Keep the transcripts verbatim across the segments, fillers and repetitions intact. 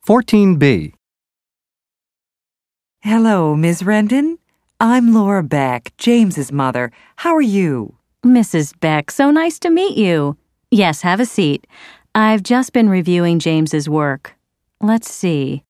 fourteen B. Hello, Miz Rendon. I'm Laura Beck, James's mother. How are you? Missus Beck, so nice to meet you. Yes, have a seat. I've just been reviewing James's work. Let's see.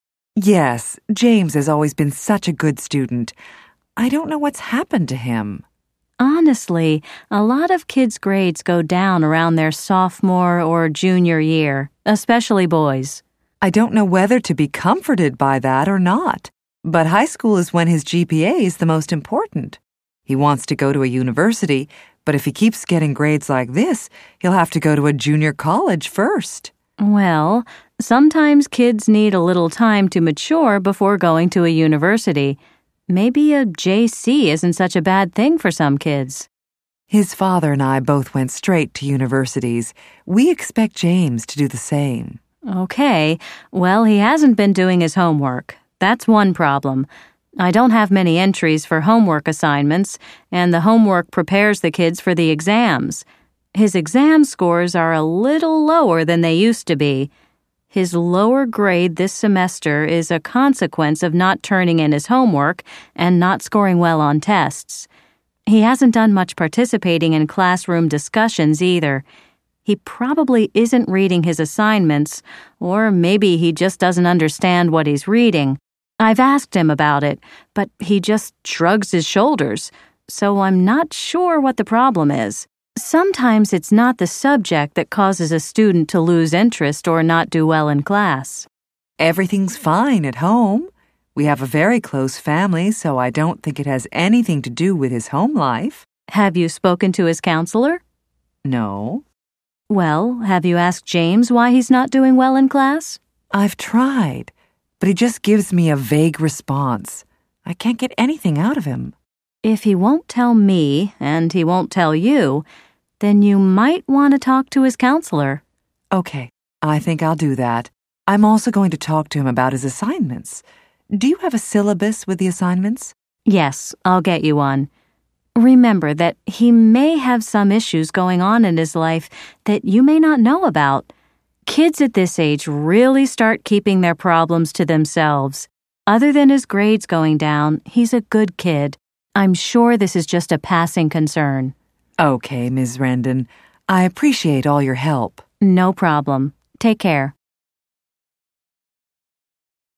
Yes, James has always been such a good student. I don't know what's happened to him. Honestly, a lot of kids' grades go down around their sophomore or junior year, especially boys. I don't know whether to be comforted by that or not, but high school is when his G P A is the most important. He wants to go to a university, but if he keeps getting grades like this, he'll have to go to a junior college first. Well, sometimes kids need a little time to mature before going to a university. Maybe a J C isn't such a bad thing for some kids. His father and I both went straight to universities. We expect James to do the same. Okay, well, he hasn't been doing his homework. That's one problem. I don't have many entries for homework assignments, and the homework prepares the kids for the exams. His exam scores are a little lower than they used to be. His lower grade this semester is a consequence of not turning in his homework and not scoring well on tests. He hasn't done much participating in classroom discussions either. He probably isn't reading his assignments, or maybe he just doesn't understand what he's reading. I've asked him about it, but he just shrugs his shoulders, so I'm not sure what the problem is. Sometimes it's not the subject that causes a student to lose interest or not do well in class. Everything's fine at home. We have a very close family, so I don't think it has anything to do with his home life. Have you spoken to his counselor? No. Well, have you asked James why he's not doing well in class? I've tried, but he just gives me a vague response. I can't get anything out of him. If he won't tell me, and he won't tell you, then you might want to talk to his counselor. Okay, I think I'll do that. I'm also going to talk to him about his assignments. Do you have a syllabus with the assignments? Yes, I'll get you one. Remember that he may have some issues going on in his life that you may not know about. Kids at this age really start keeping their problems to themselves. Other than his grades going down, he's a good kid. I'm sure this is just a passing concern. Okay, Miz Rendon. I appreciate all your help. No problem. Take care.